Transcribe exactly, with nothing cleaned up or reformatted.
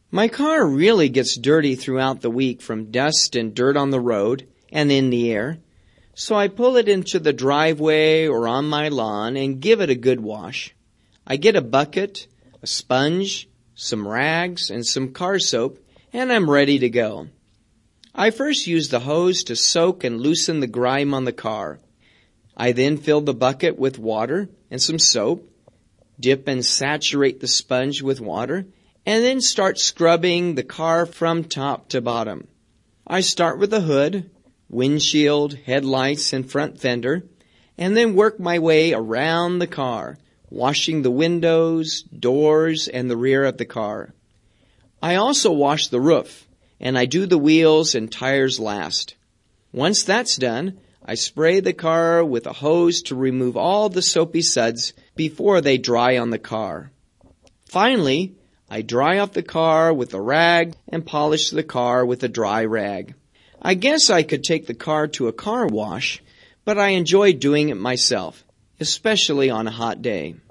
My car really gets dirty throughout the week from dust and dirt on the road and in the air, so I pull it into the driveway or on my lawn and give it a good wash. I get a bucket, a sponge, some rags, and some car soap, and I'm ready to go. I first use the hose to soak and loosen the grime on the car. I then fill the bucket with water and some soap, dip and saturate the sponge with water, and then start scrubbing the car from top to bottom. I start with the hood, windshield, headlights, and front fender, and then work my way around the car, washing the windows, doors, and the rear of the car. I also wash the roof, and I do the wheels and tires last. Once that's done, I spray the car with a hose to remove all the soapy suds before they dry on the car. Finally, I dry off the car with a rag and polish the car with a dry rag. I guess I could take the car to a car wash, but I enjoy doing it myself, especially on a hot day.